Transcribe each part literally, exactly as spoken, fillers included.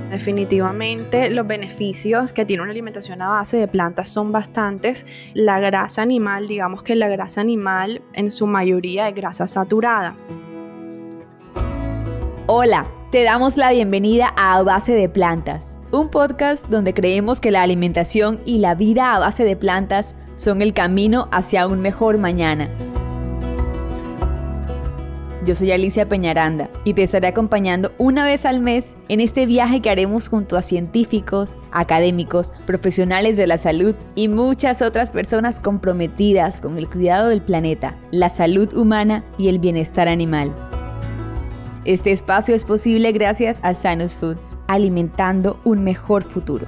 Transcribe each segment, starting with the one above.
Definitivamente los beneficios que tiene una alimentación a base de plantas son bastantes. La grasa animal, digamos que la grasa animal en su mayoría es grasa saturada. Hola, te damos la bienvenida a A Base de Plantas, un podcast donde creemos que la alimentación y la vida a base de plantas son el camino hacia un mejor mañana. Yo soy Alicia Peñaranda y te estaré acompañando una vez al mes en este viaje que haremos junto a científicos, académicos, profesionales de la salud y muchas otras personas comprometidas con el cuidado del planeta, la salud humana y el bienestar animal. Este espacio es posible gracias a Sanus Foods, alimentando un mejor futuro.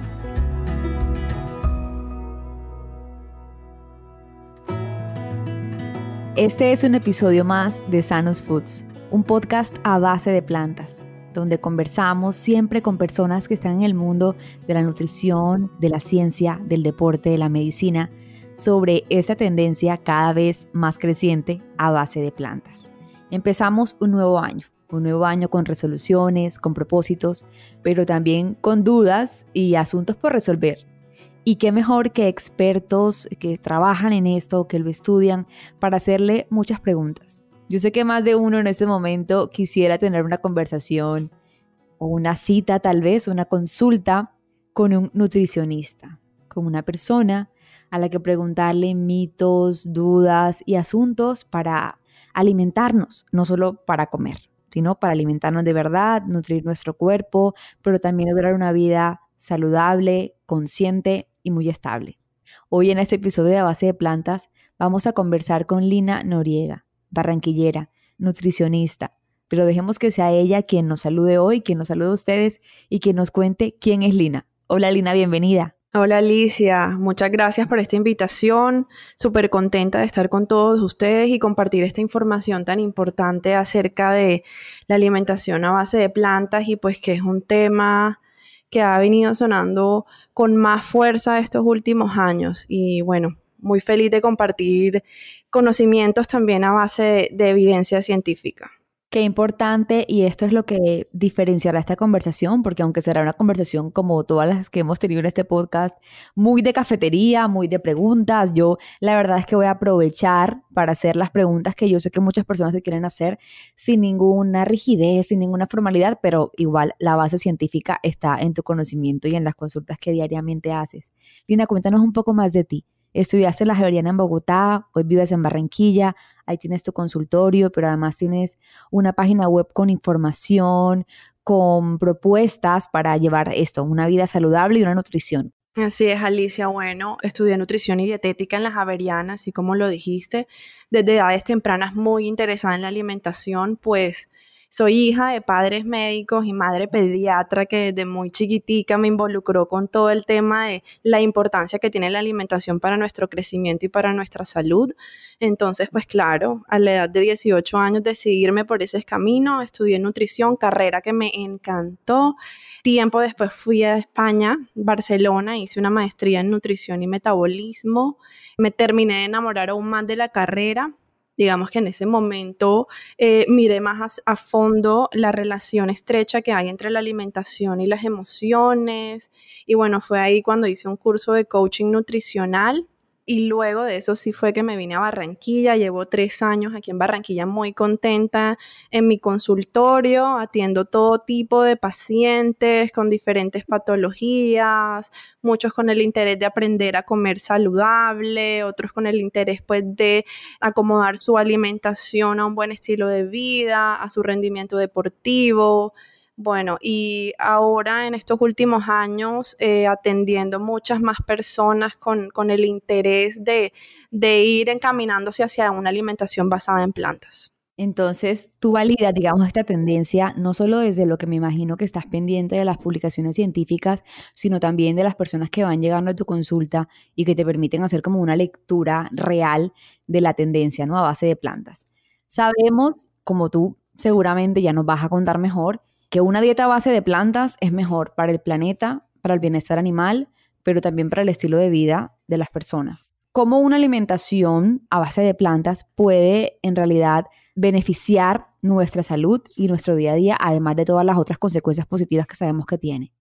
Este es un episodio más de Sanus Foods, un podcast a base de plantas, donde conversamos siempre con personas que están en el mundo de la nutrición, de la ciencia, del deporte, de la medicina, sobre esta tendencia cada vez más creciente a base de plantas. Empezamos un nuevo año, un nuevo año con resoluciones, con propósitos, pero también con dudas y asuntos por resolver. Y qué mejor que expertos que trabajan en esto, que lo estudian, para hacerle muchas preguntas. Yo sé que más de uno en este momento quisiera tener una conversación o una cita, tal vez, una consulta con un nutricionista, con una persona a la que preguntarle mitos, dudas y asuntos para alimentarnos, no solo para comer, sino para alimentarnos de verdad, nutrir nuestro cuerpo, pero también lograr una vida saludable, consciente y muy estable. Hoy en este episodio de A Base de Plantas vamos a conversar con Lina Noriega, barranquillera, nutricionista, pero dejemos que sea ella quien nos salude hoy, quien nos salude a ustedes y quien nos cuente quién es Lina. Hola Lina, bienvenida. Hola Alicia, muchas gracias por esta invitación, súper contenta de estar con todos ustedes y compartir esta información tan importante acerca de la alimentación a base de plantas y pues que es un tema que ha venido sonando con más fuerza estos últimos años y bueno, muy feliz de compartir conocimientos también a base de, de evidencia científica. Qué importante, y esto es lo que diferenciará esta conversación, porque aunque será una conversación como todas las que hemos tenido en este podcast, muy de cafetería, muy de preguntas, yo la verdad es que voy a aprovechar para hacer las preguntas que yo sé que muchas personas te quieren hacer sin ninguna rigidez, sin ninguna formalidad, pero igual la base científica está en tu conocimiento y en las consultas que diariamente haces. Lina, cuéntanos un poco más de ti. Estudiaste en la Javeriana en Bogotá, hoy vives en Barranquilla, ahí tienes tu consultorio, pero además tienes una página web con información, con propuestas para llevar esto, una vida saludable y una nutrición. Así es, Alicia. Bueno, estudié nutrición y dietética en la Javeriana, así como lo dijiste. Desde edades tempranas muy interesada en la alimentación, pues soy hija de padres médicos y madre pediatra que desde muy chiquitica me involucró con todo el tema de la importancia que tiene la alimentación para nuestro crecimiento y para nuestra salud. Entonces, pues claro, a la edad de dieciocho años decidí irme por ese camino, estudié nutrición, carrera que me encantó. Tiempo después fui a España, Barcelona, hice una maestría en nutrición y metabolismo. Me terminé de enamorar aún más de la carrera. Digamos que en ese momento eh, miré más a, a fondo la relación estrecha que hay entre la alimentación y las emociones. Y bueno, fue ahí cuando hice un curso de coaching nutricional. Y luego de eso sí fue que me vine a Barranquilla. Llevo tres años aquí en Barranquilla muy contenta en mi consultorio. Atiendo todo tipo de pacientes con diferentes patologías, muchos con el interés de aprender a comer saludable, otros con el interés pues de acomodar su alimentación a un buen estilo de vida, a su rendimiento deportivo. Bueno, y ahora en estos últimos años eh, atendiendo muchas más personas con, con el interés de, de ir encaminándose hacia una alimentación basada en plantas. Entonces, tú validas, digamos, esta tendencia, no solo desde lo que me imagino que estás pendiente de las publicaciones científicas, sino también de las personas que van llegando a tu consulta y que te permiten hacer como una lectura real de la tendencia, ¿no? A base de plantas. Sabemos, como tú seguramente ya nos vas a contar mejor, que una dieta a base de plantas es mejor para el planeta, para el bienestar animal, pero también para el estilo de vida de las personas. ¿Cómo una alimentación a base de plantas puede en realidad beneficiar nuestra salud y nuestro día a día, además de todas las otras consecuencias positivas que sabemos que tiene?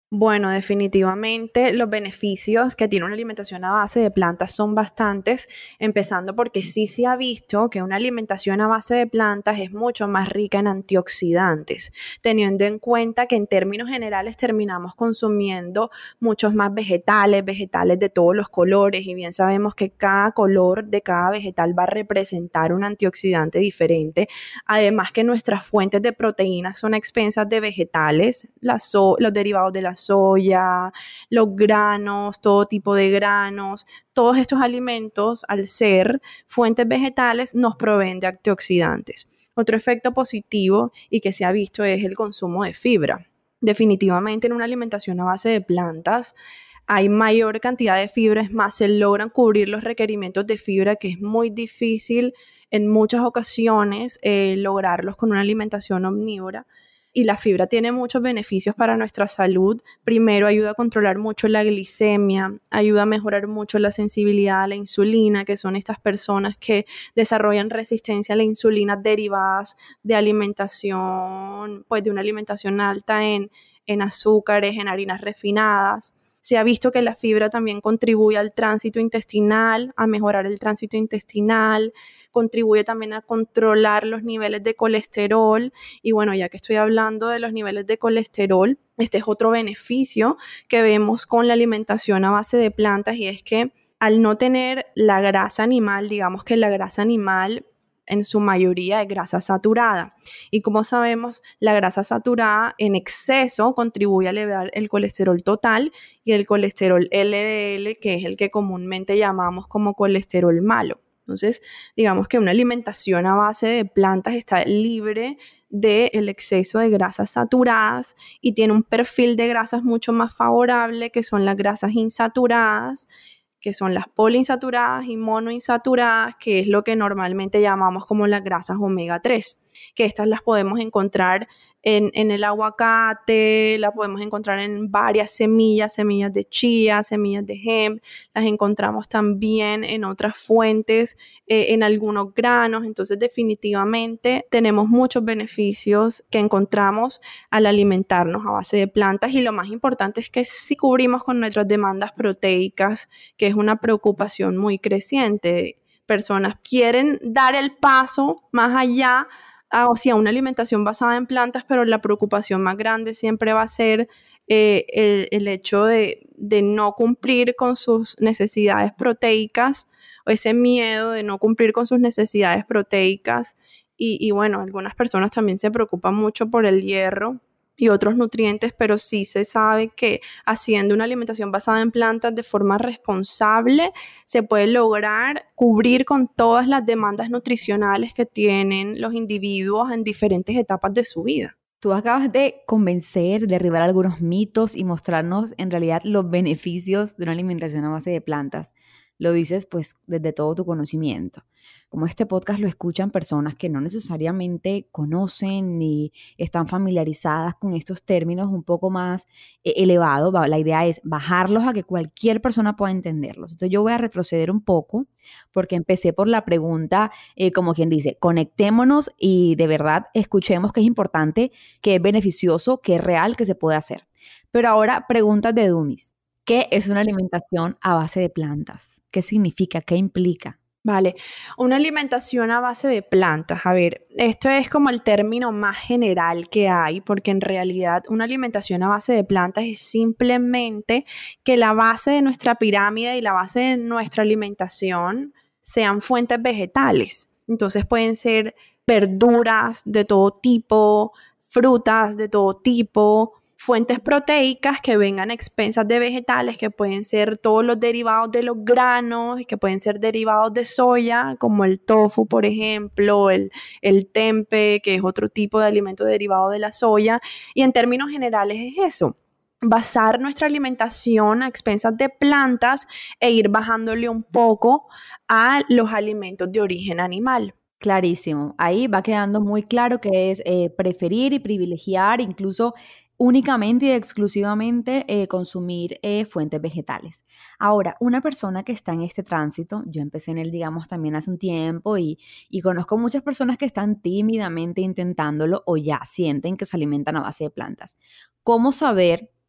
Bueno, definitivamente los beneficios que tiene una alimentación a base de plantas son bastantes, empezando porque sí se ha visto que una alimentación a base de plantas es mucho más rica en antioxidantes, teniendo en cuenta que en términos generales terminamos consumiendo muchos más vegetales, vegetales de todos los colores, y bien sabemos que cada color de cada vegetal va a representar un antioxidante diferente. Además que nuestras fuentes de proteínas son a expensas de vegetales, la so- los derivados de la soya, los granos, todo tipo de granos. Todos estos alimentos, al ser fuentes vegetales, nos proveen de antioxidantes. Otro efecto positivo y que se ha visto es el consumo de fibra. Definitivamente en una alimentación a base de plantas hay mayor cantidad de fibra, es más, se logran cubrir los requerimientos de fibra, que es muy difícil en muchas ocasiones eh, lograrlos con una alimentación omnívora. Y la fibra tiene muchos beneficios para nuestra salud. Primero, ayuda a controlar mucho la glicemia, ayuda a mejorar mucho la sensibilidad a la insulina, que son estas personas que desarrollan resistencia a la insulina derivadas de alimentación, pues de una alimentación alta en, en azúcares, en harinas refinadas. Se ha visto que la fibra también contribuye al tránsito intestinal, a mejorar el tránsito intestinal, contribuye también a controlar los niveles de colesterol. Y bueno, ya que estoy hablando de los niveles de colesterol, este es otro beneficio que vemos con la alimentación a base de plantas, y es que al no tener la grasa animal, digamos que la grasa animal en su mayoría es grasa saturada. Y como sabemos, la grasa saturada en exceso contribuye a elevar el colesterol total y el colesterol L D L, que es el que comúnmente llamamos como colesterol malo. Entonces, digamos que una alimentación a base de plantas está libre del exceso de grasas saturadas y tiene un perfil de grasas mucho más favorable, que son las grasas insaturadas, que son las poliinsaturadas y monoinsaturadas, que es lo que normalmente llamamos como las grasas omega tres, que estas las podemos encontrar en, en el aguacate, la podemos encontrar en varias semillas, semillas de chía, semillas de hemp, las encontramos también en otras fuentes, eh, en algunos granos. Entonces definitivamente tenemos muchos beneficios que encontramos al alimentarnos a base de plantas, y lo más importante es que si cubrimos con nuestras demandas proteicas, que es una preocupación muy creciente. Personas quieren dar el paso más allá hacia una alimentación basada en plantas, pero la preocupación más grande siempre va a ser eh, el, el hecho de, de no cumplir con sus necesidades proteicas, o ese miedo de no cumplir con sus necesidades proteicas. Y, y bueno, algunas personas también se preocupan mucho por el hierro y otros nutrientes, pero sí se sabe que haciendo una alimentación basada en plantas de forma responsable se puede lograr cubrir con todas las demandas nutricionales que tienen los individuos en diferentes etapas de su vida. Tú acabas de convencer, derribar algunos mitos y mostrarnos en realidad los beneficios de una alimentación a base de plantas. Lo dices pues desde todo tu conocimiento. Como este podcast lo escuchan personas que no necesariamente conocen ni están familiarizadas con estos términos un poco más eh, elevados, la idea es bajarlos a que cualquier persona pueda entenderlos. Entonces yo voy a retroceder un poco porque empecé por la pregunta, eh, como quien dice, conectémonos y de verdad escuchemos que es importante, que es beneficioso, que es real, que se puede hacer. Pero ahora preguntas de Dumis. ¿Qué es una alimentación a base de plantas? ¿Qué significa? ¿Qué implica? Vale, una alimentación a base de plantas. A ver, esto es como el término más general que hay, porque en realidad una alimentación a base de plantas es simplemente que la base de nuestra pirámide y la base de nuestra alimentación sean fuentes vegetales. Entonces pueden ser verduras de todo tipo, frutas de todo tipo, fuentes proteicas que vengan a expensas de vegetales, que pueden ser todos los derivados de los granos, que pueden ser derivados de soya, como el tofu, por ejemplo, el, el tempe, que es otro tipo de alimento derivado de la soya. Y en términos generales es eso: basar nuestra alimentación a expensas de plantas e ir bajándole un poco a los alimentos de origen animal. Clarísimo. Ahí va quedando muy claro que es eh, preferir y privilegiar, incluso únicamente y exclusivamente eh, consumir eh, fuentes vegetales. Ahora, una persona que está en este tránsito, yo empecé en él, digamos, también hace un tiempo y, y conozco muchas personas que están tímidamente intentándolo o ya sienten que se alimentan a base de plantas. ¿Cómo saber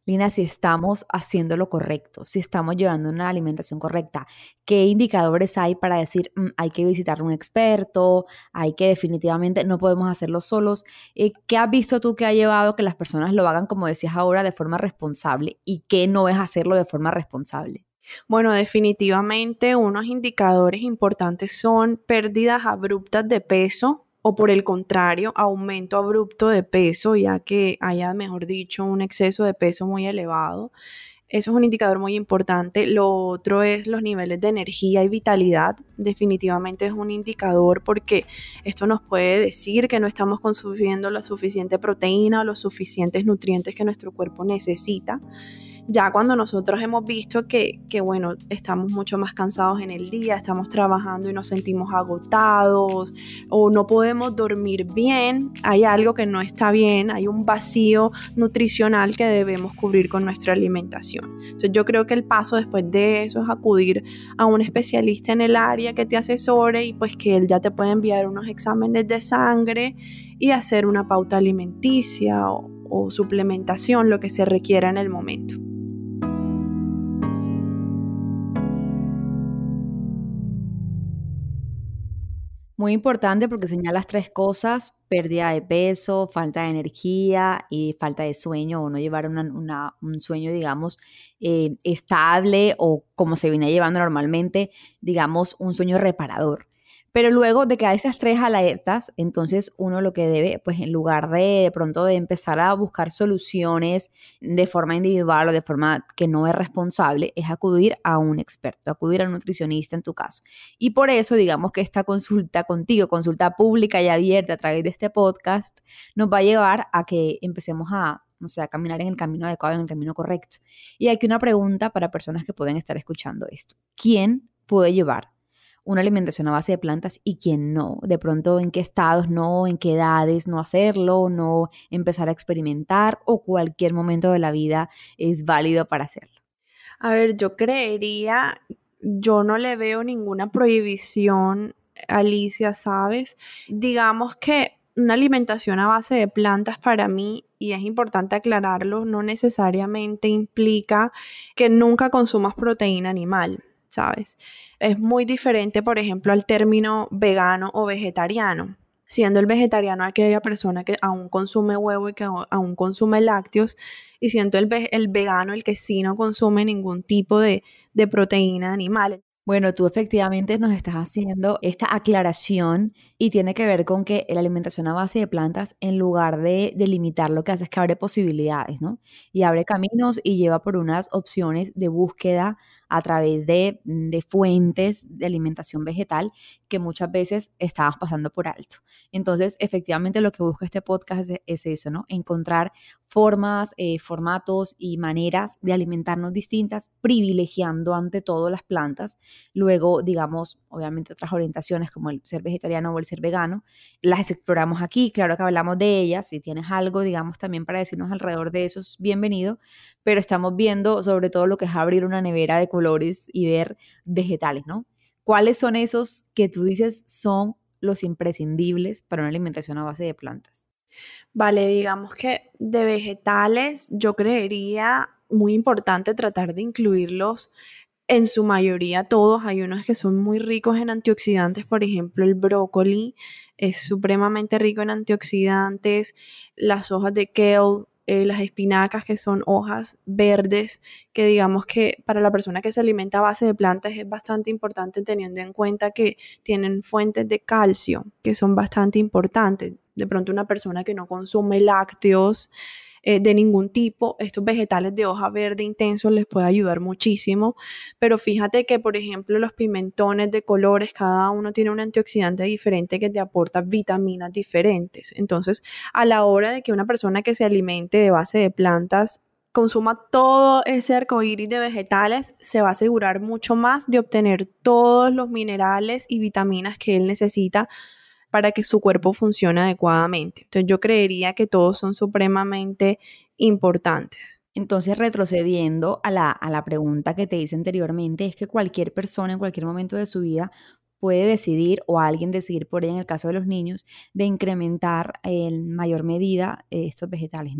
Lina, si estamos haciendo lo correcto, si estamos llevando una alimentación correcta, ¿qué indicadores hay para decir "Mm, hay que visitar a un experto, hay que definitivamente no podemos hacerlo solos"? Eh, ¿qué has visto tú que ha llevado a que las personas lo hagan, como decías ahora, de forma responsable y qué no es hacerlo de forma responsable? Bueno, definitivamente unos indicadores importantes son pérdidas abruptas de peso o por el contrario, aumento abrupto de peso, ya que haya, mejor dicho, un exceso de peso muy elevado. Eso es un indicador muy importante. Lo otro es los niveles de energía y vitalidad. Definitivamente es un indicador porque esto nos puede decir que no estamos consumiendo la suficiente proteína o los suficientes nutrientes que nuestro cuerpo necesita. Ya cuando nosotros hemos visto que, que, bueno, estamos mucho más cansados en el día, estamos trabajando y nos sentimos agotados o no podemos dormir bien, hay algo que no está bien, hay un vacío nutricional que debemos cubrir con nuestra alimentación. Entonces yo creo que el paso después de eso es acudir a un especialista en el área que te asesore y pues que él ya te puede enviar unos exámenes de sangre y hacer una pauta alimenticia o, o suplementación, lo que se requiera en el momento. Muy importante porque señalas tres cosas: pérdida de peso, falta de energía y falta de sueño, o no llevar una, una, un sueño, digamos, eh, estable o como se viene llevando normalmente, digamos, un sueño reparador. Pero luego de que hay esas tres alertas, entonces uno lo que debe, pues en lugar de de pronto de empezar a buscar soluciones de forma individual o de forma que no es responsable, es acudir a un experto, acudir a un nutricionista en tu caso. Y por eso, digamos que esta consulta contigo, consulta pública y abierta a través de este podcast, nos va a llevar a que empecemos a, o sea, a caminar en el camino adecuado, en el camino correcto. Y aquí una pregunta para personas que pueden estar escuchando esto. ¿Quién puede llevar una alimentación a base de plantas y quién no? De pronto, ¿en qué estados no? ¿En qué edades no hacerlo? ¿No empezar a experimentar? ¿O cualquier momento de la vida es válido para hacerlo? A ver, yo creería, yo no le veo ninguna prohibición, Alicia, ¿sabes? Digamos que una alimentación a base de plantas para mí, y es importante aclararlo, no necesariamente implica que nunca consumas proteína animal, ¿sabes? Es muy diferente, por ejemplo, al término vegano o vegetariano. Siendo el vegetariano aquella persona que aún consume huevo y que aún consume lácteos, y siendo el, ve el vegano el que sí no consume ningún tipo de, de proteína animal. Bueno, tú efectivamente nos estás haciendo esta aclaración y tiene que ver con que la alimentación a base de plantas, en lugar de, de limitar, lo que hace es que abre posibilidades, ¿no? Y abre caminos y lleva por unas opciones de búsqueda a través de, de fuentes de alimentación vegetal que muchas veces estábamos pasando por alto. Entonces, efectivamente, lo que busca este podcast es, es eso, ¿no? Encontrar formas, eh, formatos y maneras de alimentarnos distintas, privilegiando ante todo las plantas. Luego, digamos, obviamente otras orientaciones como el ser vegetariano o el ser vegano, las exploramos aquí, claro que hablamos de ellas. Si tienes algo, digamos, también para decirnos alrededor de eso, es bienvenido, pero estamos viendo sobre todo lo que es abrir una nevera de colores y ver vegetales, ¿no? ¿Cuáles son esos que tú dices son los imprescindibles para una alimentación a base de plantas? Vale, digamos que de vegetales yo creería muy importante tratar de incluirlos en su mayoría todos. Hay unos que son muy ricos en antioxidantes, por ejemplo el brócoli es supremamente rico en antioxidantes, las hojas de kale, eh, las espinacas, que son hojas verdes, que digamos que para la persona que se alimenta a base de plantas es bastante importante, teniendo en cuenta que tienen fuentes de calcio que son bastante importantes. De pronto una persona que no consume lácteos eh, de ningún tipo, estos vegetales de hoja verde intenso les puede ayudar muchísimo. Pero fíjate que, por ejemplo, los pimentones de colores, cada uno tiene un antioxidante diferente que te aporta vitaminas diferentes. Entonces, a la hora de que una persona que se alimente de base de plantas consuma todo ese arcoíris de vegetales, se va a asegurar mucho más de obtener todos los minerales y vitaminas que él necesita para que su cuerpo funcione adecuadamente. Entonces yo creería que todos son supremamente importantes. Entonces, retrocediendo a la, a la pregunta que te hice anteriormente, es que cualquier persona en cualquier momento de su vida puede decidir, o alguien decidir por ella, en el caso de los niños, de incrementar en mayor medida eh, estos vegetales, ¿no?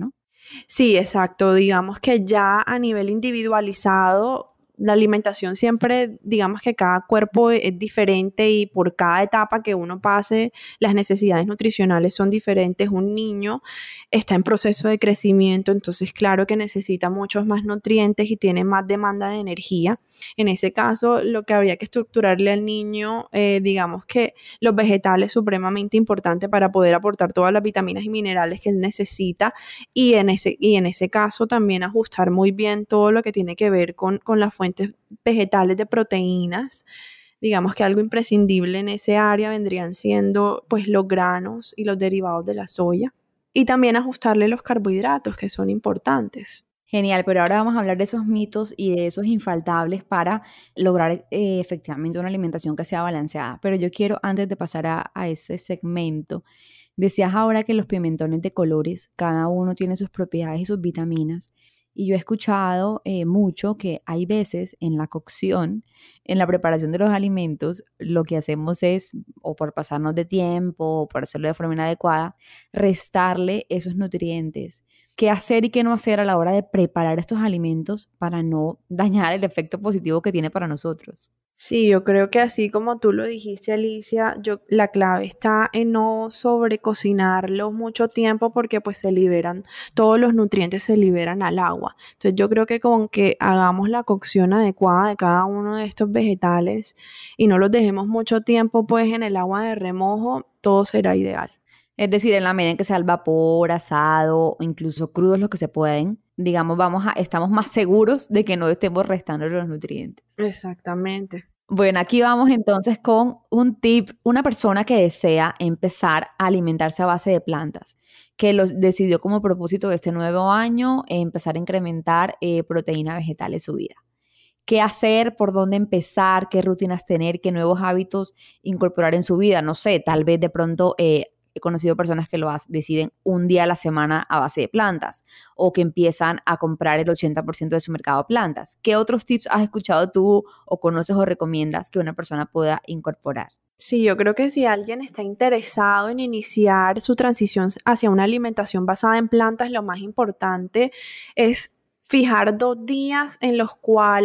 Sí, exacto. Digamos que ya a nivel individualizado, la alimentación siempre, digamos que cada cuerpo es diferente y por cada etapa que uno pase, las necesidades nutricionales son diferentes. Un niño está en proceso de crecimiento, entonces claro que necesita muchos más nutrientes y tiene más demanda de energía. En ese caso, lo que habría que estructurarle al niño, eh, digamos que los vegetales es supremamente importante para poder aportar todas las vitaminas y minerales que él necesita y en ese, y en ese caso también ajustar muy bien todo lo que tiene que ver con, con las fuentes vegetales de proteínas. Digamos que algo imprescindible en ese área vendrían siendo pues los granos y los derivados de la soya. Y también ajustarle los carbohidratos que son importantes. Genial, pero ahora vamos a hablar de esos mitos y de esos infaltables para lograr eh, efectivamente una alimentación que sea balanceada. Pero yo quiero, antes de pasar a, a ese segmento, decías ahora que los pimentones de colores, cada uno tiene sus propiedades y sus vitaminas. Y yo he escuchado eh, mucho que hay veces en la cocción, en la preparación de los alimentos, lo que hacemos es, o por pasarnos de tiempo, o por hacerlo de forma inadecuada, restarle esos nutrientes. ¿Qué hacer y qué no hacer a la hora de preparar estos alimentos para no dañar el efecto positivo que tiene para nosotros? Sí, yo creo que así como tú lo dijiste, Alicia, yo, la clave está en no sobrecocinarlos mucho tiempo porque pues se liberan, todos los nutrientes se liberan al agua. Entonces yo creo que con que hagamos la cocción adecuada de cada uno de estos vegetales y no los dejemos mucho tiempo pues en el agua de remojo, todo será ideal. Es decir, en la medida en que sea al vapor, asado o incluso crudos los que se pueden, digamos, vamos a, estamos más seguros de que no estemos restando los nutrientes. Exactamente. Bueno, aquí vamos entonces con un tip, una persona que desea empezar a alimentarse a base de plantas, que lo decidió como propósito de este nuevo año, eh, empezar a incrementar eh, proteína vegetal en su vida. ¿Qué hacer? ¿Por dónde empezar? ¿Qué rutinas tener? ¿Qué nuevos hábitos incorporar en su vida? No sé, tal vez de pronto eh, he conocido personas que lo ha- deciden un día a la semana a base de plantas o que empiezan a comprar el ochenta por ciento de su mercado de plantas. ¿Qué otros tips has escuchado tú o conoces o recomiendas que una persona pueda incorporar? Sí, yo creo que si alguien está interesado en iniciar su transición hacia una alimentación basada en plantas, lo más importante es fijar dos días en los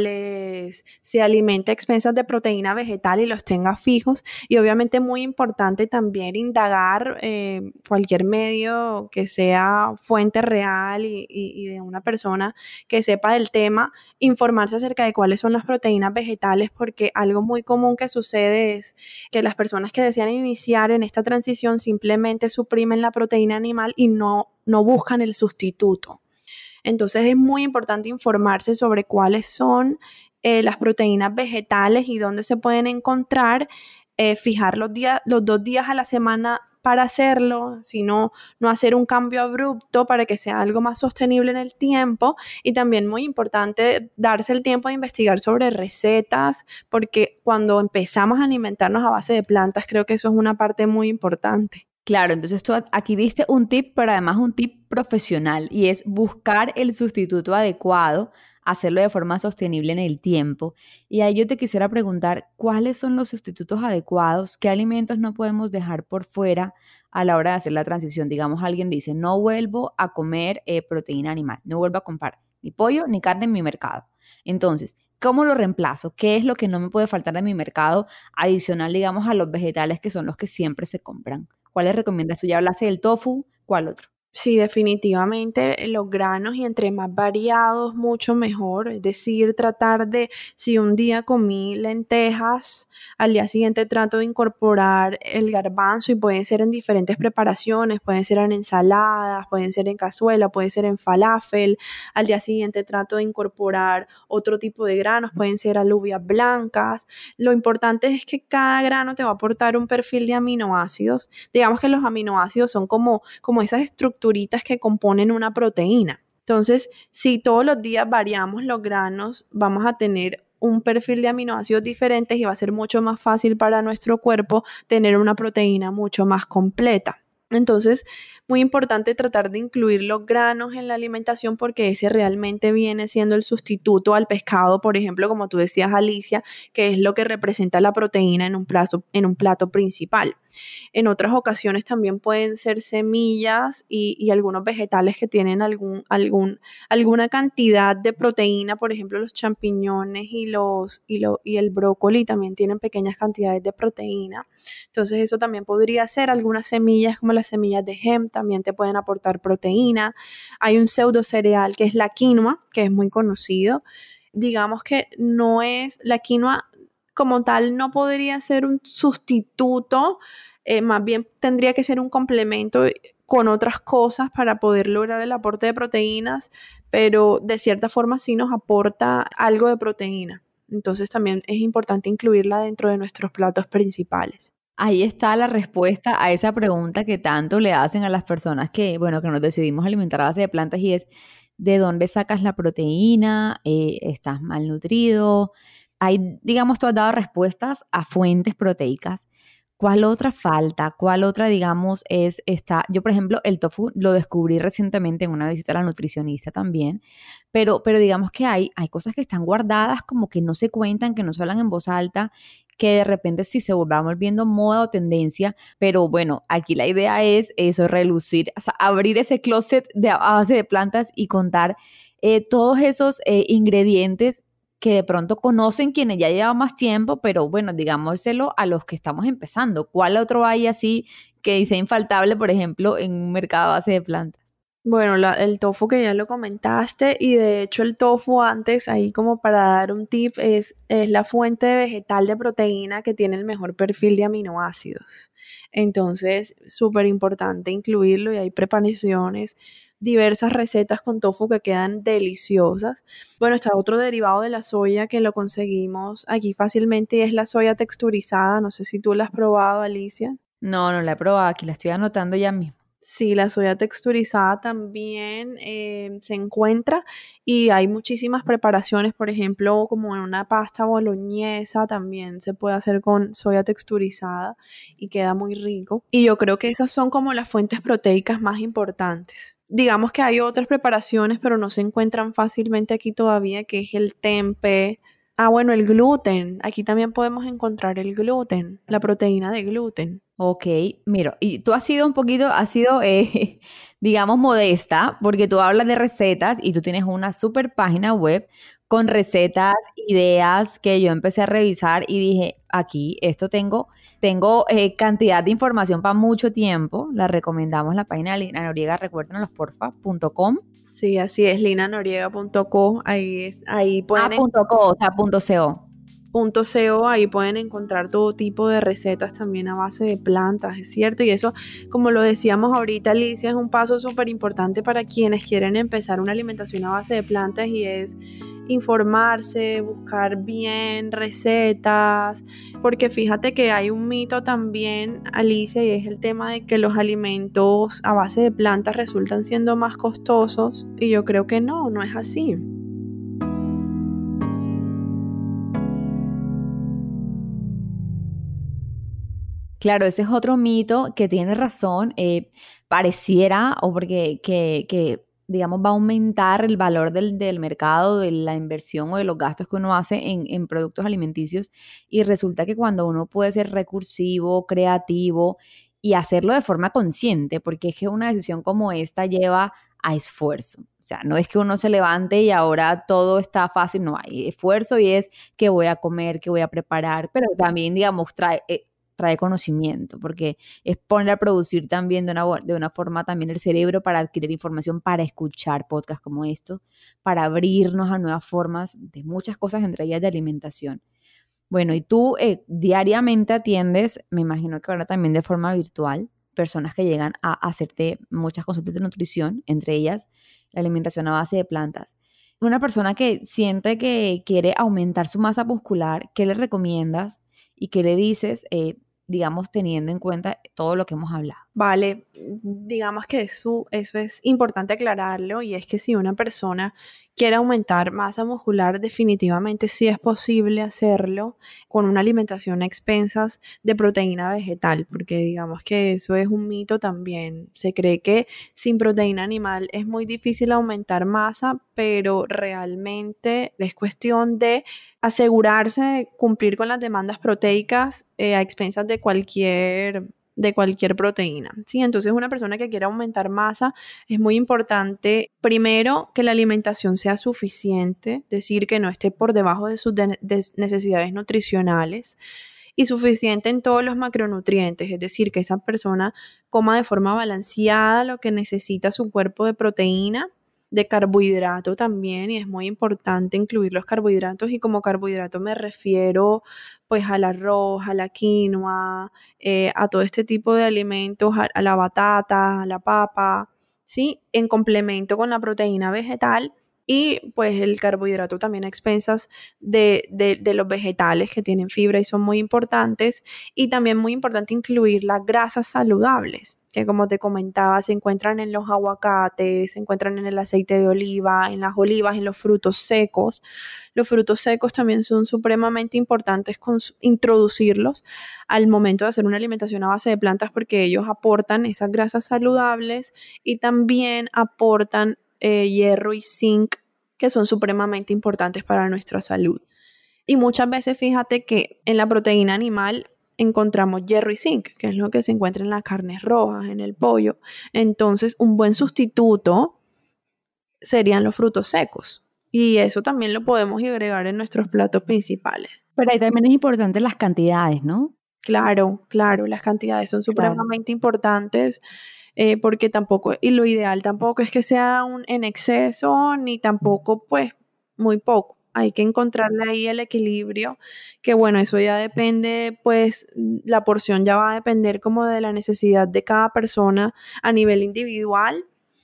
cuales se alimente a expensas de proteína vegetal y los tenga fijos. Y obviamente muy importante también indagar eh, cualquier medio que sea fuente real y, y- y de una persona que sepa del tema, informarse acerca de cuáles son las proteínas vegetales, porque algo muy común que sucede es que las personas que desean iniciar en esta transición simplemente suprimen la proteína animal y no, no buscan el sustituto. Entonces es muy importante informarse sobre cuáles son eh, las proteínas vegetales y dónde se pueden encontrar, eh, fijar los días, los dos días a la semana para hacerlo, sino no hacer un cambio abrupto para que sea algo más sostenible en el tiempo. Y también muy importante darse el tiempo de investigar sobre recetas, porque cuando empezamos a alimentarnos a base de plantas, creo que eso es una parte muy importante. Claro, entonces tú aquí diste un tip, pero además un tip profesional y es buscar el sustituto adecuado, hacerlo de forma sostenible en el tiempo. Y ahí yo te quisiera preguntar, ¿cuáles son los sustitutos adecuados? ¿Qué alimentos no podemos dejar por fuera a la hora de hacer la transición? Digamos, alguien dice, no vuelvo a comer eh, proteína animal, no vuelvo a comprar ni pollo ni carne en mi mercado. Entonces, ¿cómo lo reemplazo? ¿Qué es lo que no me puede faltar en mi mercado adicional, digamos, a los vegetales que son los que siempre se compran? ¿Cuáles recomiendas tú? Ya hablaste del tofu, ¿cuál otro? Sí, definitivamente eh, los granos y entre más variados, mucho mejor. Es decir, tratar de, si un día comí lentejas, al día siguiente trato de incorporar el garbanzo y pueden ser en diferentes preparaciones, pueden ser en ensaladas, pueden ser en cazuela, puede ser en falafel. Al día siguiente trato de incorporar otro tipo de granos, pueden ser alubias blancas. Lo importante es que cada grano te va a aportar un perfil de aminoácidos. Digamos que los aminoácidos son como, como esas estructuras que componen una proteína. Entonces, si todos los días variamos los granos, vamos a tener un perfil de aminoácidos diferentes y va a ser mucho más fácil para nuestro cuerpo tener una proteína mucho más completa. Entonces, muy importante tratar de incluir los granos en la alimentación porque ese realmente viene siendo el sustituto al pescado, por ejemplo, como tú decías, Alicia, que es lo que representa la proteína en un plato, en un plato principal. En otras ocasiones también pueden ser semillas y, y algunos vegetales que tienen algún, algún, alguna cantidad de proteína, por ejemplo, los champiñones y, los, y, lo, y el brócoli también tienen pequeñas cantidades de proteína. Entonces eso también podría ser. Algunas semillas como las semillas de hemp también te pueden aportar proteína. Hay un pseudo cereal que es la quinoa, que es muy conocido. Digamos que no es, la quinoa como tal no podría ser un sustituto, eh, más bien tendría que ser un complemento con otras cosas para poder lograr el aporte de proteínas, pero de cierta forma sí nos aporta algo de proteína. Entonces también es importante incluirla dentro de nuestros platos principales. Ahí está la respuesta a esa pregunta que tanto le hacen a las personas que, bueno, que nos decidimos alimentar a base de plantas y es, ¿de dónde sacas la proteína? Eh, ¿estás malnutrido? Hay, digamos, tú has dado respuestas a fuentes proteicas. ¿Cuál otra falta? ¿Cuál otra, digamos, es esta? Yo, por ejemplo, el tofu lo descubrí recientemente en una visita a la nutricionista también, pero, pero digamos que hay, hay cosas que están guardadas como que no se cuentan, que no se hablan en voz alta, que de repente sí se va volviendo moda o tendencia, pero bueno, aquí la idea es eso, relucir, o sea, abrir ese closet de, a base de plantas y contar eh, todos esos eh, ingredientes que de pronto conocen quienes ya llevan más tiempo, pero bueno, digámoselo a los que estamos empezando. ¿Cuál otro hay así que sea infaltable, por ejemplo, en un mercado a base de plantas? Bueno, la, el tofu que ya lo comentaste y de hecho el tofu antes, ahí como para dar un tip, es, es la fuente vegetal de proteína que tiene el mejor perfil de aminoácidos. Entonces, súper importante incluirlo y hay preparaciones, diversas recetas con tofu que quedan deliciosas. Bueno, está otro derivado de la soya que lo conseguimos aquí fácilmente y es la soya texturizada. No sé si tú la has probado, Alicia. No, no la he probado, aquí la estoy anotando ya mismo. Sí, la soya texturizada también eh, se encuentra y hay muchísimas preparaciones, por ejemplo, como en una pasta boloñesa también se puede hacer con soya texturizada y queda muy rico. Y yo creo que esas son como las fuentes proteicas más importantes. Digamos que hay otras preparaciones, pero no se encuentran fácilmente aquí todavía, que es el tempe. Ah, bueno, el gluten. Aquí también podemos encontrar el gluten, la proteína de gluten. Ok, mira, y tú has sido un poquito, has sido, eh, digamos, modesta, porque tú hablas de recetas y tú tienes una super página web con recetas, ideas que yo empecé a revisar y dije, aquí, esto tengo, tengo eh, cantidad de información para mucho tiempo. La recomendamos la página de Lina Noriega, recuérdenos porfa, punto com. Sí, así es, lina noriega punto co, ahí, ahí Ah, pueden, punto co, o sea, punto co. punto co, ahí pueden encontrar todo tipo de recetas también a base de plantas, es cierto, y eso, como lo decíamos ahorita, Alicia, es un paso súper importante para quienes quieren empezar una alimentación a base de plantas y es informarse, buscar bien recetas, porque fíjate que hay un mito también, Alicia, y es el tema de que los alimentos a base de plantas resultan siendo más costosos, y yo creo que no, no es así. Claro, ese es otro mito que tiene razón, eh, pareciera, o porque que, que, digamos, va a aumentar el valor del, del mercado, de la inversión o de los gastos que uno hace en, en productos alimenticios, y resulta que cuando uno puede ser recursivo, creativo y hacerlo de forma consciente, porque es que una decisión como esta lleva a esfuerzo. O sea, no es que uno se levante y ahora todo está fácil, no hay esfuerzo y es qué voy a comer, qué voy a preparar, pero también, digamos, trae... eh, trae conocimiento, porque es poner a producir también de una, de una forma también el cerebro para adquirir información, para escuchar podcasts como estos, para abrirnos a nuevas formas de muchas cosas, entre ellas de alimentación. Bueno, y tú eh, diariamente atiendes, me imagino que ahora también de forma virtual, personas que llegan a hacerte muchas consultas de nutrición, entre ellas la alimentación a base de plantas. Una persona que siente que quiere aumentar su masa muscular, ¿qué le recomiendas y qué le dices, eh, digamos, teniendo en cuenta todo lo que hemos hablado? Vale, digamos que eso, eso es importante aclararlo y es que si una persona quiere aumentar masa muscular, definitivamente sí es posible hacerlo con una alimentación a expensas de proteína vegetal, porque digamos que eso es un mito también. Se cree que sin proteína animal es muy difícil aumentar masa, pero realmente es cuestión de asegurarse de cumplir con las demandas proteicas eh, a expensas de cualquier de cualquier proteína, ¿sí? Entonces, una persona que quiera aumentar masa, es muy importante, primero, que la alimentación sea suficiente, decir que no esté por debajo de sus de- de necesidades nutricionales y suficiente en todos los macronutrientes, es decir, que esa persona coma de forma balanceada lo que necesita su cuerpo de proteína, de carbohidrato también, y es muy importante incluir los carbohidratos, y como carbohidrato me refiero pues al arroz, a la quinoa, eh, a todo este tipo de alimentos, a, a la batata, a la papa, ¿sí? En complemento con la proteína vegetal y pues el carbohidrato también a expensas de, de, de los vegetales que tienen fibra y son muy importantes. Y también muy importante incluir las grasas saludables, que como te comentaba, se encuentran en los aguacates, se encuentran en el aceite de oliva, en las olivas, en los frutos secos. Los frutos secos también son supremamente importantes cons- introducirlos al momento de hacer una alimentación a base de plantas, porque ellos aportan esas grasas saludables y también aportan eh, hierro y zinc, que son supremamente importantes para nuestra salud. Y muchas veces fíjate que en la proteína animal encontramos hierro y zinc, que es lo que se encuentra en las carnes rojas, en el pollo. Entonces, un buen sustituto serían los frutos secos. Y eso también lo podemos agregar en nuestros platos principales. Pero ahí también es importante las cantidades, ¿no? Claro, claro, las cantidades son Claro. supremamente importantes, eh, porque tampoco, y lo ideal tampoco es que sea un, en exceso, ni tampoco pues muy poco. Hay que encontrarle ahí el equilibrio, que bueno, eso ya depende, pues la porción ya va a depender como de la necesidad de cada persona a nivel individual.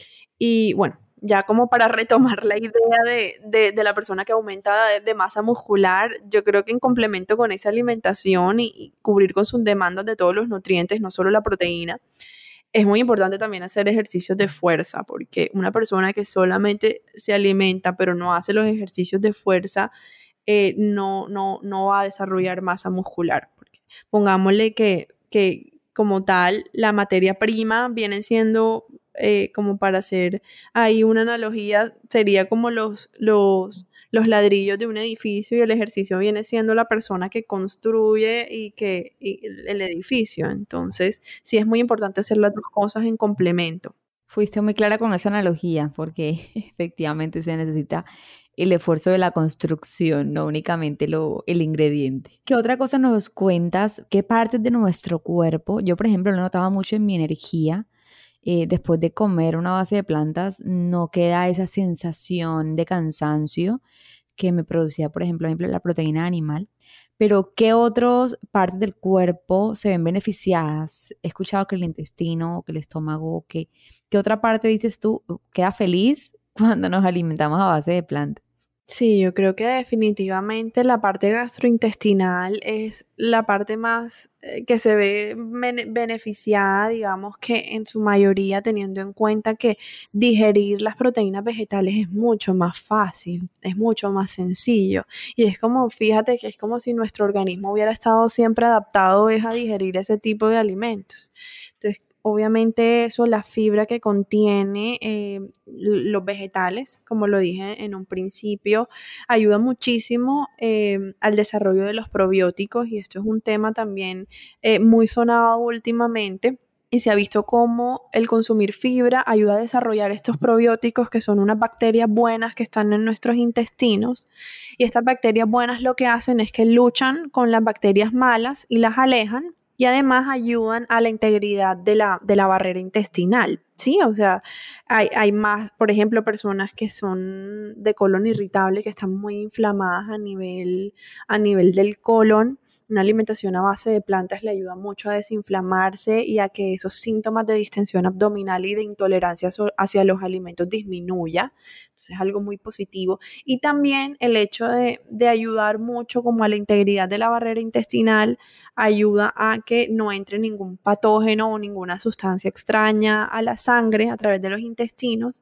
Y bueno, ya como para retomar la idea de, de, de la persona que aumenta de, de masa muscular, yo creo que en complemento con esa alimentación y, y cubrir con sus demandas de todos los nutrientes, no solo la proteína, es muy importante también hacer ejercicios de fuerza, porque una persona que solamente se alimenta pero no hace los ejercicios de fuerza, eh, no, no, no va a desarrollar masa muscular. Porque pongámosle que, que como tal la materia prima viene siendo, eh, como para hacer ahí una analogía, sería como los, los, los ladrillos de un edificio, y el ejercicio viene siendo la persona que construye y que y el edificio. Entonces, sí es muy importante hacer las dos cosas en complemento. Fuiste muy clara con esa analogía, porque efectivamente se necesita el esfuerzo de la construcción, no únicamente lo, el ingrediente. ¿Qué otra cosa nos cuentas? ¿Qué partes de nuestro cuerpo? Yo, por ejemplo, lo notaba mucho en mi energía. Eh, después de comer una base de plantas, no queda esa sensación de cansancio que me producía, por ejemplo, la proteína animal. Pero, ¿qué otras partes del cuerpo se ven beneficiadas? He escuchado que el intestino, que el estómago, que, ¿qué otra parte dices tú queda feliz cuando nos alimentamos a base de plantas? Sí, yo creo que definitivamente la parte gastrointestinal es la parte más eh, que se ve bene- beneficiada, digamos que en su mayoría, teniendo en cuenta que digerir las proteínas vegetales es mucho más fácil, es mucho más sencillo. Y es como, fíjate que es como si nuestro organismo hubiera estado siempre adaptado es a digerir ese tipo de alimentos. Entonces, obviamente eso, la fibra que contiene eh, los vegetales, como lo dije en un principio, ayuda muchísimo eh, al desarrollo de los probióticos, y esto es un tema también eh, muy sonado últimamente. Y se ha visto cómo el consumir fibra ayuda a desarrollar estos probióticos, que son unas bacterias buenas que están en nuestros intestinos. Y estas bacterias buenas lo que hacen es que luchan con las bacterias malas y las alejan. Y además ayudan a la integridad de la, de la barrera intestinal, ¿sí? O sea, hay, hay más, por ejemplo, personas que son de colon irritable, que están muy inflamadas a nivel, a nivel del colon. Una alimentación a base de plantas le ayuda mucho a desinflamarse y a que esos síntomas de distensión abdominal y de intolerancia hacia los alimentos disminuya. Entonces es algo muy positivo. Y también el hecho de, de ayudar mucho como a la integridad de la barrera intestinal ayuda a que no entre ningún patógeno o ninguna sustancia extraña a la sangre a través de los intestinos,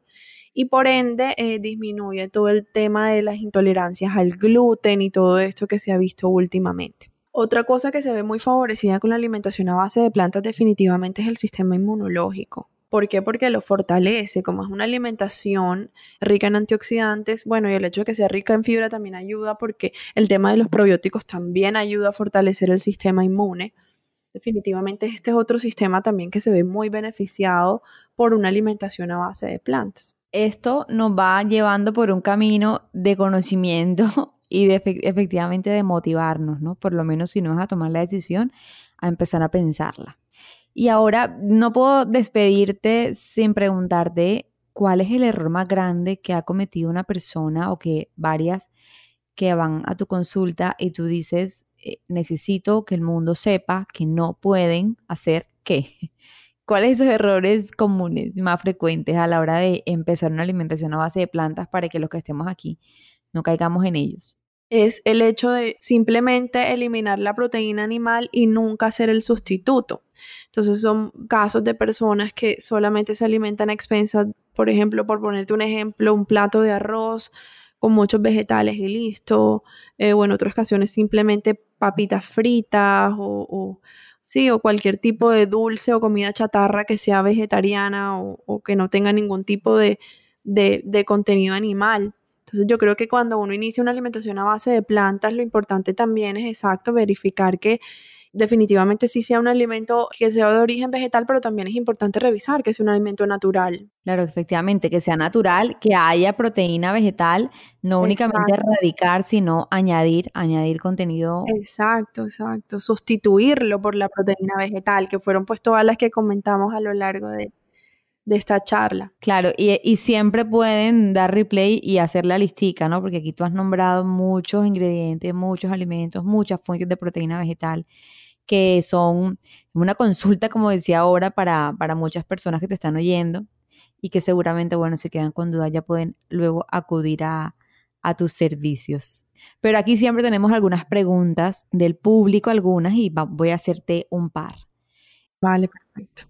y por ende eh, disminuye todo el tema de las intolerancias al gluten y todo esto que se ha visto últimamente. Otra cosa que se ve muy favorecida con la alimentación a base de plantas definitivamente es el sistema inmunológico. ¿Por qué? Porque lo fortalece, como es una alimentación rica en antioxidantes, bueno, y el hecho de que sea rica en fibra también ayuda porque el tema de los probióticos también ayuda a fortalecer el sistema inmune. Definitivamente este es otro sistema también que se ve muy beneficiado por una alimentación a base de plantas. Esto nos va llevando por un camino de conocimiento y de efectivamente de motivarnos, ¿no? Por lo menos si no vas a tomar la decisión, a empezar a pensarla. Y ahora no puedo despedirte sin preguntarte cuál es el error más grande que ha cometido una persona o que varias que van a tu consulta y tú dices, eh, necesito que el mundo sepa que no pueden hacer qué. ¿Cuáles son esos errores comunes más frecuentes a la hora de empezar una alimentación a base de plantas para que los que estemos aquí no caigamos en ellos? Es el hecho de simplemente eliminar la proteína animal y nunca hacer el sustituto. Entonces son casos de personas que solamente se alimentan a expensas, por ejemplo, por ponerte un ejemplo, un plato de arroz con muchos vegetales y listo, eh, o en otras ocasiones simplemente papitas fritas o, o, sí, o cualquier tipo de dulce o comida chatarra que sea vegetariana o, o que no tenga ningún tipo de, de, de contenido animal. Entonces yo creo que cuando uno inicia una alimentación a base de plantas, lo importante también es exacto verificar que definitivamente sí sea un alimento que sea de origen vegetal, pero también es importante revisar que sea un alimento natural. Claro, efectivamente, que sea natural, que haya proteína vegetal, no únicamente Exacto. erradicar, sino añadir, añadir contenido. Exacto, exacto. Sustituirlo por la proteína vegetal, que fueron pues todas las que comentamos a lo largo de, de esta charla. Claro, y, y siempre pueden dar replay y hacer la listica, ¿no? Porque aquí tú has nombrado muchos ingredientes, muchos alimentos, muchas fuentes de proteína vegetal que son una consulta, como decía ahora, para, para muchas personas que te están oyendo y que seguramente, bueno, si quedan con dudas ya pueden luego acudir a, a tus servicios. Pero aquí siempre tenemos algunas preguntas del público, algunas, y va, voy a hacerte un par. Vale, perfecto.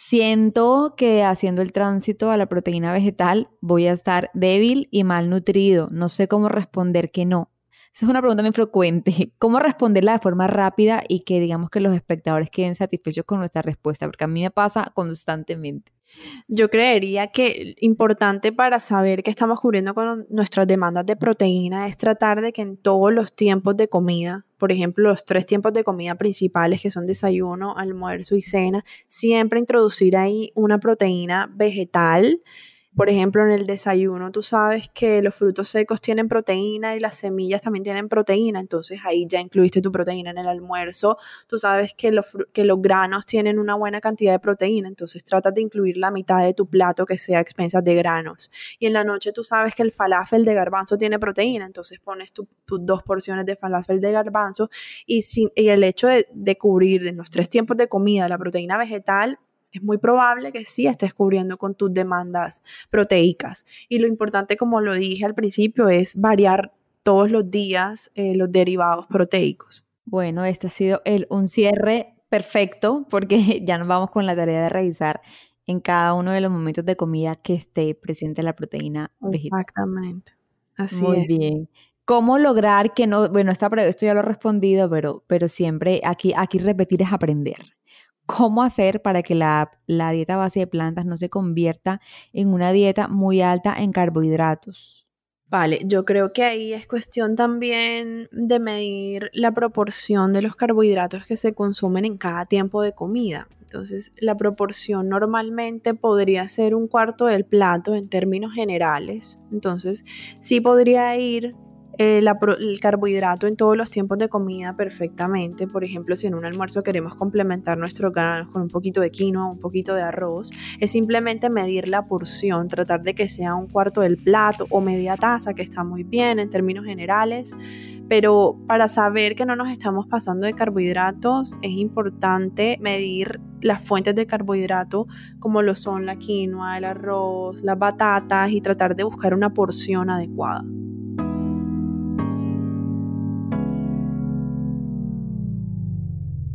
Siento que haciendo el tránsito a la proteína vegetal voy a estar débil y malnutrido. No sé cómo responder que no. Esa es una pregunta muy frecuente. ¿Cómo responderla de forma rápida y que digamos que los espectadores queden satisfechos con nuestra respuesta? Porque a mí me pasa constantemente. Yo creería que importante para saber que estamos cubriendo con nuestras demandas de proteína es tratar de que en todos los tiempos de comida, por ejemplo, los tres tiempos de comida principales que son desayuno, almuerzo y cena, siempre introducir ahí una proteína vegetal. Por ejemplo, en el desayuno tú sabes que los frutos secos tienen proteína y las semillas también tienen proteína, entonces ahí ya incluiste tu proteína. En el almuerzo tú sabes que los, que los granos tienen una buena cantidad de proteína, entonces tratas de incluir la mitad de tu plato que sea a expensas de granos. Y en la noche tú sabes que el falafel de garbanzo tiene proteína, entonces pones tus tu dos porciones de falafel de garbanzo y, si, y el hecho de, de cubrir en los tres tiempos de comida la proteína vegetal, es muy probable que sí estés cubriendo con tus demandas proteicas. Y lo importante, como lo dije al principio, es variar todos los días eh, los derivados proteicos. Bueno, este ha sido el, un cierre perfecto porque ya nos vamos con la tarea de revisar en cada uno de los momentos de comida que esté presente la proteína vegetal. Exactamente. Así Muy es. bien. ¿Cómo lograr que no, bueno, esta, esto ya lo he respondido, pero, pero siempre aquí, aquí repetir es aprender. ¿Cómo hacer para que la, la dieta a base de plantas no se convierta en una dieta muy alta en carbohidratos? Vale, yo creo que ahí es cuestión también de medir la proporción de los carbohidratos que se consumen en cada tiempo de comida. Entonces, la proporción normalmente podría ser un cuarto del plato en términos generales. Entonces, sí podría ir eh, la, el carbohidrato en todos los tiempos de comida perfectamente. Por ejemplo, si en un almuerzo queremos complementar nuestros granos con un poquito de quinoa, un poquito de arroz, es simplemente medir la porción, tratar de que sea un cuarto del plato o media taza, que está muy bien en términos generales. Pero para saber que no nos estamos pasando de carbohidratos, es importante medir las fuentes de carbohidrato como lo son la quinoa, el arroz, las batatas y tratar de buscar una porción adecuada.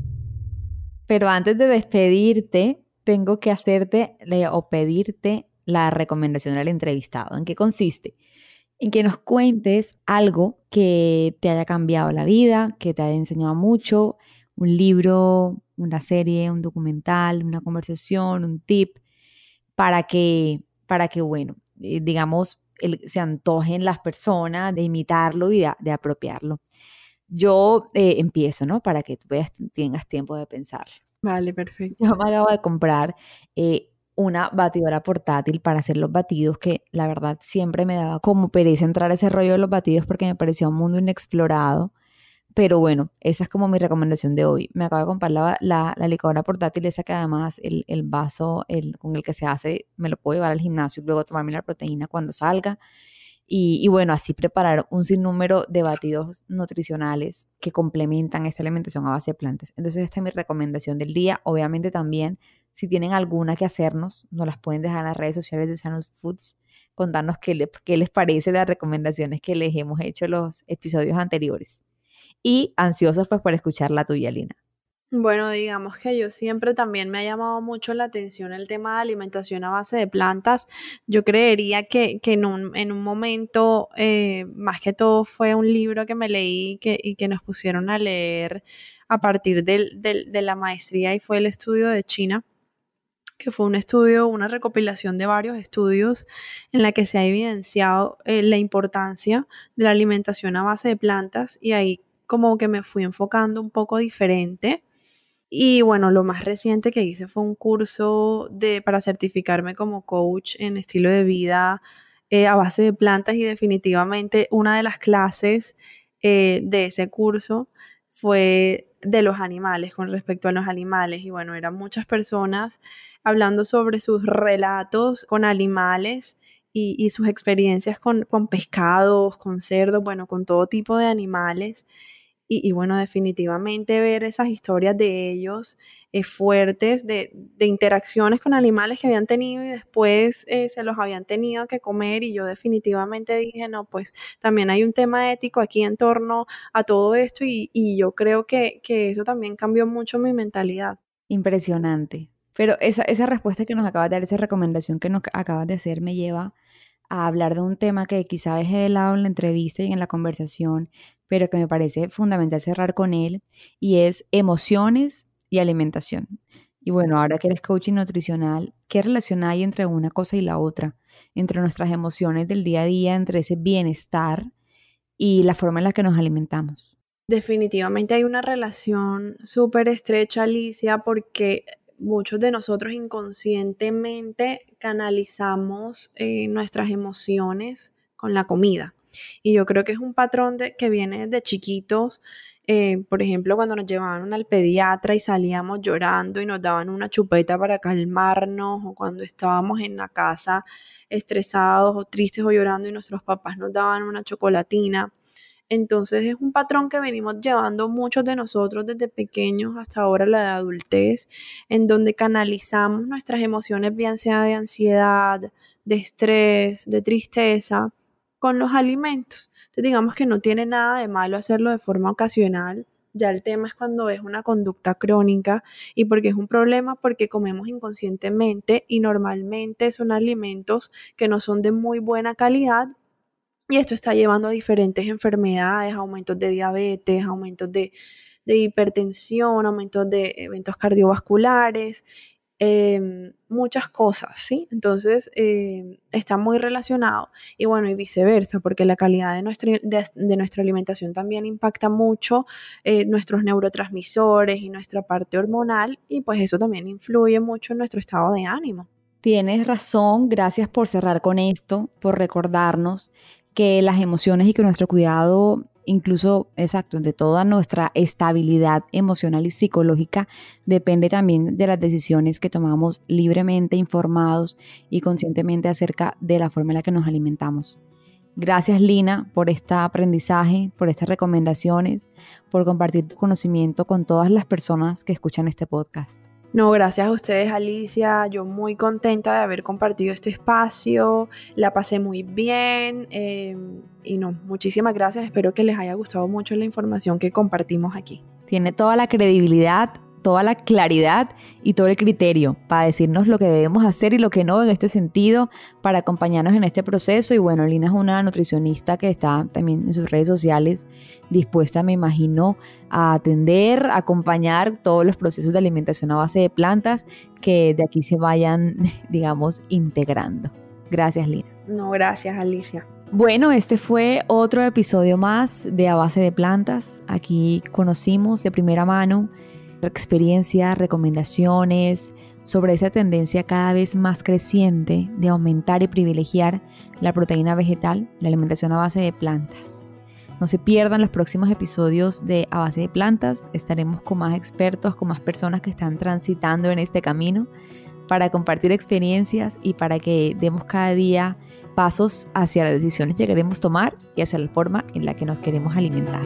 Pero antes de despedirte, tengo que hacerte o pedirte la recomendación del entrevistado. ¿En qué consiste? En que nos cuentes algo que te haya cambiado la vida, que te haya enseñado mucho, un libro, una serie, un documental, una conversación, un tip, para que, para que bueno, eh, digamos, el, se antojen las personas de imitarlo y de, de apropiarlo. Yo eh, empiezo, ¿no? Para que tú veas, tengas tiempo de pensar. Vale, perfecto. Yo me acabo de comprar eh, una batidora portátil para hacer los batidos, que la verdad siempre me daba como pereza entrar a ese rollo de los batidos porque me parecía un mundo inexplorado. Pero bueno, esa es como mi recomendación de hoy. Me acabo de comprar la, la, la licuadora portátil, esa que además el, el vaso el, con el que se hace, me lo puedo llevar al gimnasio y luego tomarme la proteína cuando salga. Y, y bueno, así preparar un sinnúmero de batidos nutricionales que complementan esta alimentación a base de plantas. Entonces esta es mi recomendación del día. Obviamente también, si tienen alguna que hacernos, nos las pueden dejar en las redes sociales de Sanus Foods, contarnos qué, le, qué les parece las recomendaciones que les hemos hecho en los episodios anteriores. Y ansiosos pues por escuchar la tuya, Lina. Bueno, digamos que yo siempre también me ha llamado mucho la atención el tema de alimentación a base de plantas. Yo creería que, que en, un, en un momento, eh, más que todo fue un libro que me leí que, y que nos pusieron a leer a partir del, del, de la maestría y fue el estudio de China, que fue un estudio, una recopilación de varios estudios en la que se ha evidenciado eh, la importancia de la alimentación a base de plantas y ahí como que me fui enfocando un poco diferente. Y bueno, lo más reciente que hice fue un curso de, para certificarme como coach en estilo de vida eh, a base de plantas y definitivamente una de las clases eh, de ese curso fue de los animales, con respecto a los animales. Y bueno, eran muchas personas hablando sobre sus relatos con animales y, y sus experiencias con, con pescados, con cerdos, bueno, con todo tipo de animales. Y, y bueno, definitivamente ver esas historias de ellos eh, fuertes, de, de interacciones con animales que habían tenido y después eh, se los habían tenido que comer y yo definitivamente dije, no, pues también hay un tema ético aquí en torno a todo esto y, y yo creo que, que eso también cambió mucho mi mentalidad. Impresionante. Pero esa, esa respuesta que nos acabas de dar, esa recomendación que nos acabas de hacer me lleva a hablar de un tema que quizá dejé de lado en la entrevista y en la conversación, pero que me parece fundamental cerrar con él, y es emociones y alimentación. Y bueno, ahora que eres coaching nutricional, ¿qué relación hay entre una cosa y la otra? Entre nuestras emociones del día a día, entre ese bienestar y la forma en la que nos alimentamos. Definitivamente hay una relación súper estrecha, Alicia, porque muchos de nosotros inconscientemente canalizamos eh, nuestras emociones con la comida. Y yo creo que es un patrón de, que viene desde chiquitos. Eh, por ejemplo, cuando nos llevaban al pediatra y salíamos llorando y nos daban una chupeta para calmarnos, o cuando estábamos en la casa estresados o tristes o llorando y nuestros papás nos daban una chocolatina. Entonces es un patrón que venimos llevando muchos de nosotros desde pequeños hasta ahora la de adultez, en donde canalizamos nuestras emociones, bien sea de ansiedad, de estrés, de tristeza, con los alimentos. Entonces digamos que no tiene nada de malo hacerlo de forma ocasional. Ya el tema es cuando es una conducta crónica y porque es un problema porque comemos inconscientemente y normalmente son alimentos que no son de muy buena calidad. Y esto está llevando a diferentes enfermedades, aumentos de diabetes, aumentos de, de hipertensión, aumentos de eventos cardiovasculares, eh, muchas cosas, ¿sí? Entonces, eh, está muy relacionado. Y bueno, y viceversa, porque la calidad de nuestra, de, de nuestra alimentación también impacta mucho eh, nuestros neurotransmisores y nuestra parte hormonal, y pues eso también influye mucho en nuestro estado de ánimo. Tienes razón, gracias por cerrar con esto, por recordarnos que las emociones y que nuestro cuidado, incluso, exacto, de toda nuestra estabilidad emocional y psicológica, depende también de las decisiones que tomamos libremente, informados y conscientemente acerca de la forma en la que nos alimentamos. Gracias, Lina, por este aprendizaje, por estas recomendaciones, por compartir tu conocimiento con todas las personas que escuchan este podcast. No, gracias a ustedes, Alicia. Yo muy contenta de haber compartido este espacio. La pasé muy bien. Eh, y no, muchísimas gracias. Espero que les haya gustado mucho la información que compartimos aquí. Tiene toda la credibilidad toda la claridad y todo el criterio para decirnos lo que debemos hacer y lo que no en este sentido, para acompañarnos en este proceso. Y bueno, Lina es una nutricionista que está también en sus redes sociales dispuesta, me imagino, a atender, a acompañar todos los procesos de alimentación a base de plantas que de aquí se vayan, digamos, integrando. Gracias, Lina. No, gracias, Alicia. Bueno, este fue otro episodio más de A Base de Plantas. Aquí conocimos de primera mano experiencias, recomendaciones sobre esa tendencia cada vez más creciente de aumentar y privilegiar la proteína vegetal, la alimentación a base de plantas. No se pierdan los próximos episodios de A Base de Plantas. Estaremos con más expertos, con más personas que están transitando en este camino para compartir experiencias y para que demos cada día pasos hacia las decisiones que queremos tomar y hacia la forma en la que nos queremos alimentar.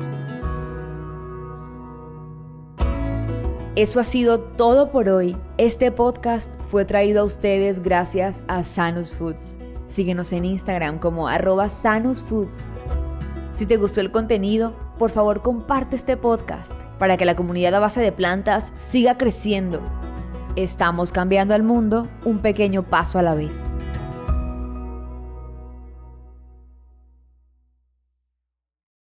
Eso ha sido todo por hoy. Este podcast fue traído a ustedes gracias a Sanus Foods. Síguenos en Instagram como arroba Sanus Foods. Si te gustó el contenido, por favor comparte este podcast para que la comunidad a base de plantas siga creciendo. Estamos cambiando al mundo un pequeño paso a la vez.